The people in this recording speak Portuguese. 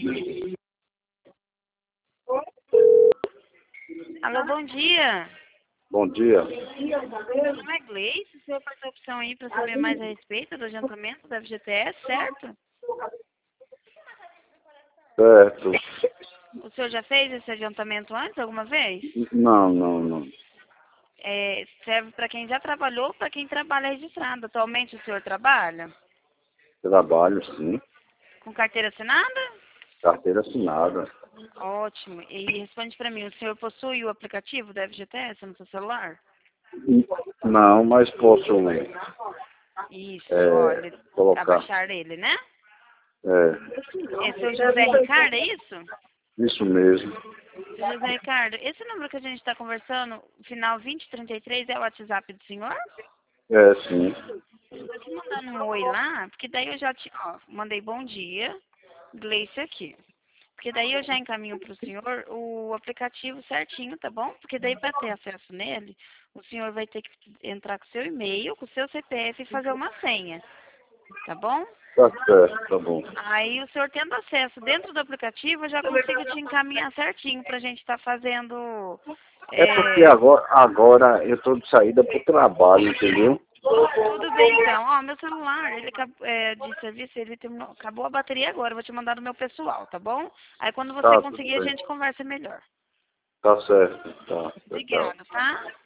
Alô, bom dia. Bom dia. Meu nome é Gleice. O senhor passou a opção aí para saber mais a respeito do adiantamento da FGTS, certo? Certo. O senhor já fez esse adiantamento antes, alguma vez? Não. Serve para quem já trabalhou ou para quem trabalha registrado. Atualmente o senhor trabalha? Trabalho, sim. Com carteira assinada? Carteira assinada. Ótimo. E responde para mim, o senhor possui o aplicativo da FGTS no seu celular? Não, mas posso Isso, olha, colocar. abaixar ele, né? É, É seu José Ricardo, é isso? isso mesmo. Seu José Ricardo, esse número que a gente está conversando, final 2033, é o WhatsApp do senhor? É, sim. Estou te mandando um oi lá, porque daí eu já mandei bom dia, Gleice aqui. Porque daí eu já encaminho para o senhor o aplicativo certinho, tá bom? Porque daí para ter acesso nele, o senhor vai ter que entrar com seu e-mail, com seu CPF e fazer uma senha, tá bom? Tá certo, tá bom. Aí o senhor tendo acesso dentro do aplicativo, eu já consigo te encaminhar certinho para a gente estar fazendo... É porque agora eu tô de saída pro trabalho, entendeu? Tudo bem, então. Ó, meu celular, ele de serviço, ele terminou, acabou a bateria agora. Eu vou te mandar no meu pessoal, tá bom? Aí quando você Tá, tudo conseguir, a bem. gente conversa melhor. Tá certo. Tá, tchau. Obrigada, tá?